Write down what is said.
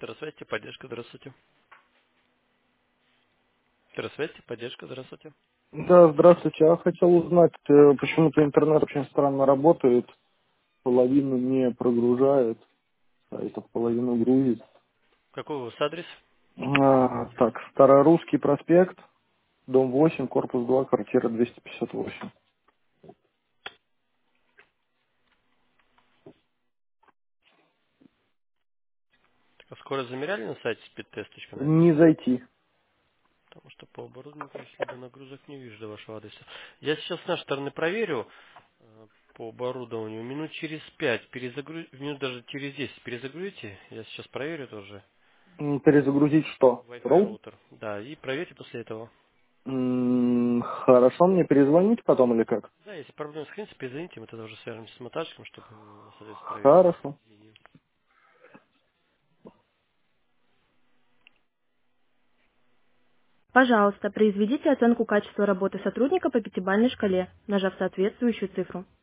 Здравствуйте, поддержка, здравствуйте. Здравствуйте, поддержка, здравствуйте. Да, здравствуйте. Я хотел узнать, почему-то интернет очень странно работает, половину не прогружает, а это половину грузит. Какой у вас адрес? Так, Старорусский проспект, дом 8, корпус 2, квартира 258. Так, а скоро замеряли на сайте speedtest.net? Не зайти. Потому что по оборудованию, если нагрузок не вижу до вашего адреса. Я сейчас с нашей стороны проверю по оборудованию. Минут через 5 минут даже через 10 перезагрузите. Я сейчас проверю тоже. Перезагрузить что? Wi-Fi Роут? роутер. Да, и проверьте после этого. Хорошо, мне перезвонить потом или как? Да, если проблемы с хранится, перезвоните, мы тогда уже свяжемся с монтажником, чтобы, соответственно, проверили Хорошо. линию. Пожалуйста, произведите оценку качества работы сотрудника по пятибалльной шкале, нажав соответствующую цифру.